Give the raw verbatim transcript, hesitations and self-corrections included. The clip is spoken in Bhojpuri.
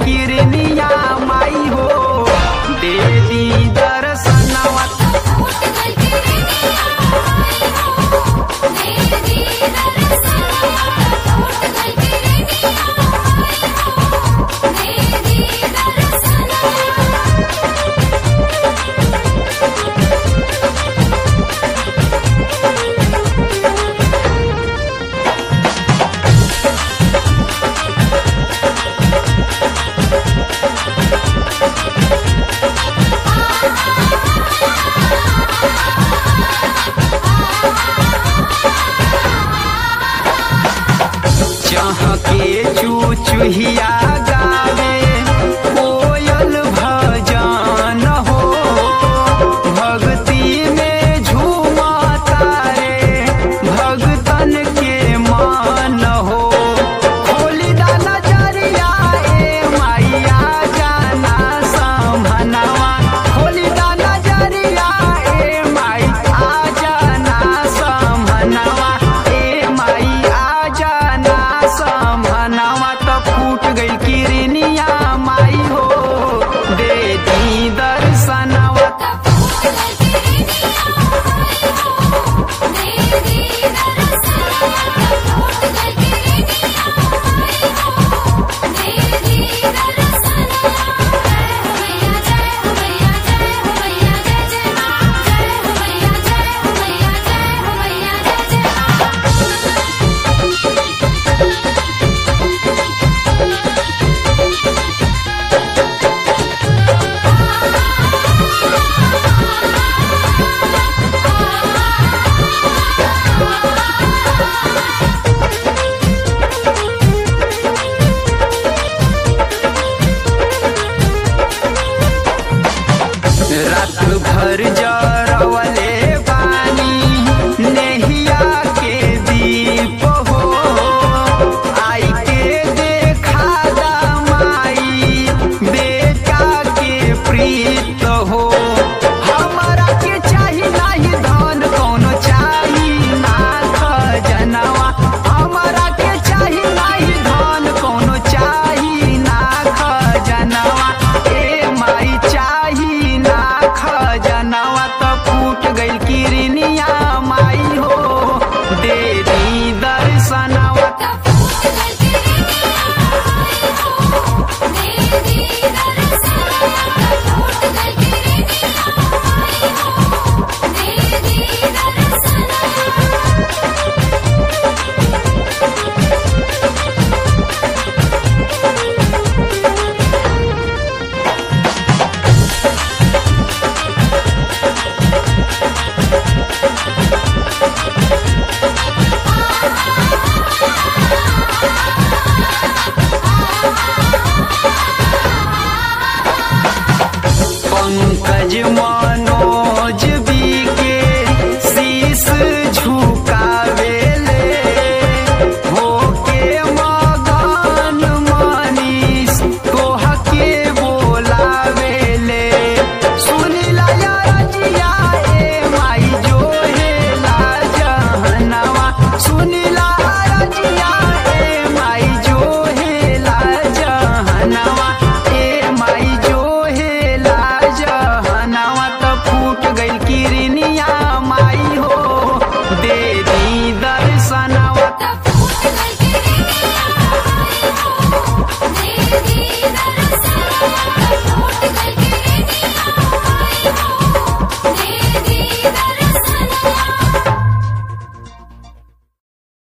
किरनिया माई हो दे दी दर्शनवा। जहाँ के चूचुहिया गावे कोयल भजन हो भक्ति में झूमता रे भगतन के मान हो। खोली दा नजरिया ए मैया जाना समहनवा। खोली दा नजरिया ए माई आ जाना समहनवा। ए माई आ जाना समहनवा। त फूट गई किरनिया माई हो दे दी दर्शनवा। रात भर